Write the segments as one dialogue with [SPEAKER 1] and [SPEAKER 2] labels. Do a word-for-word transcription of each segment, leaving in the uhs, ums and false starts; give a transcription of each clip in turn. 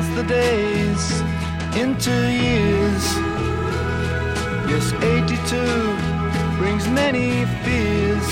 [SPEAKER 1] pass the days into years. Yes, eighty-two brings many fears.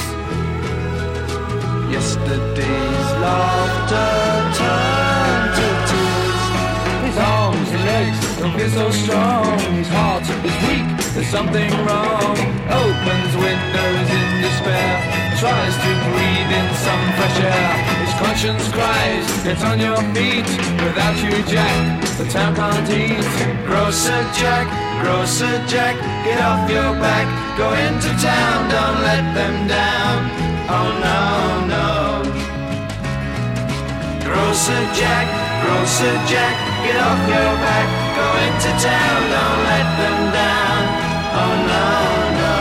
[SPEAKER 1] Yesterday's laughter turned to tears. His arms and legs don't feel so strong. His heart is weak, there's something wrong. Opens windows in despair, tries to breathe in some fresh air. His conscience cries, get on your feet. Without you, Jack, the town can't eat. Grocer Jack, Grocer Jack, get off your back. Go into town, don't let them down. Oh no, no. Grocer Jack, Grocer Jack, get off your back. Go into town, don't let them down. Oh no, no.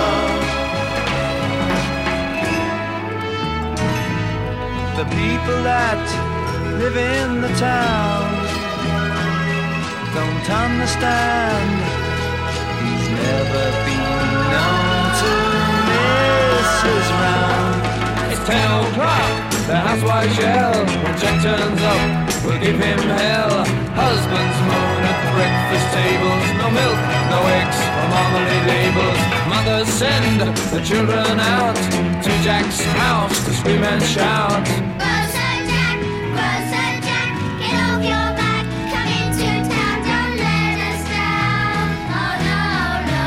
[SPEAKER 1] The people that live in the town don't understand. He's never been known to miss his round. It's ten o'clock, the housewife yell. When Jack turns up, we'll give him hell. Husbands moan at breakfast tables. No milk, no eggs, or marmalade labels. Mothers send the children out to Jack's house to scream and shout.
[SPEAKER 2] Grocer Jack, Grocer Jack, get off your back. Come into town, don't let us down. Oh no, no.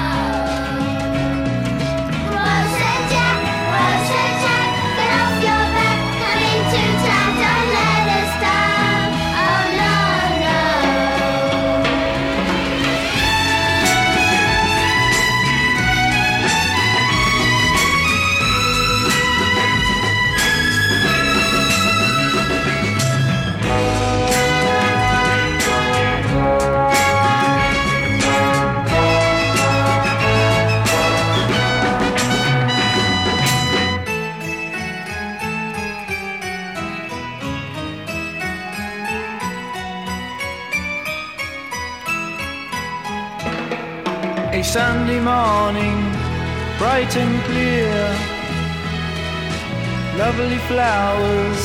[SPEAKER 2] Grocer Jack, Grocer Jack, get off your back. Come into town, don't let us down. Oh no, no.
[SPEAKER 1] A Sunday morning, bright and clear, lovely flowers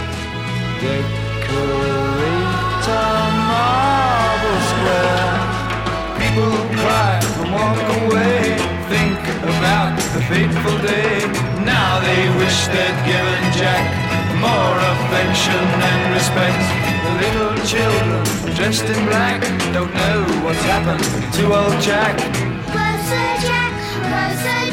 [SPEAKER 1] decorate a marble square. People cry and walk away, think about the fateful day. Now they wish they'd given Jack more affection and respect. The little children dressed in black don't know what's happened to old Jack.
[SPEAKER 2] Grocer Jack, Grocer